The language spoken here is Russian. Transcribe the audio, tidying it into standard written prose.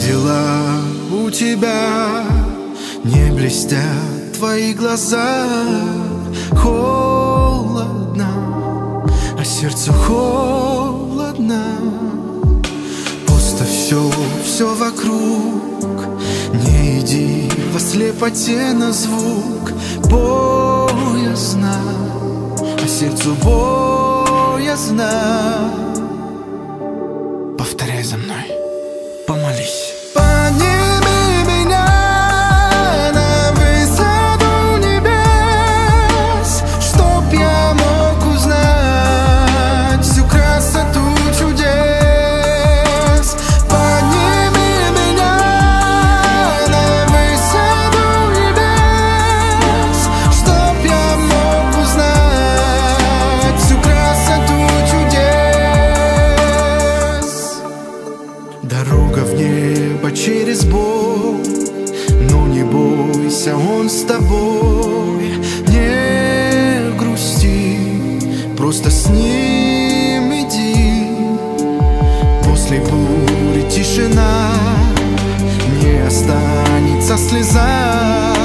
дела у тебя? Не блестят твои глаза. Холодно, а сердцу холодно. Пусто все вокруг. Не иди во слепоте на звук. Боязно, а сердцу боязно. Повторяй за мной, помолись. Подними меня на высоту небес, чтоб я мог узнать всю красоту чудес. Подними меня на высоту небес, чтоб я мог узнать всю красоту чудес. Дорога в небо через боль, но не бойся, он с тобой. Не грусти, просто с ним иди. После бури тишина, не останется слеза.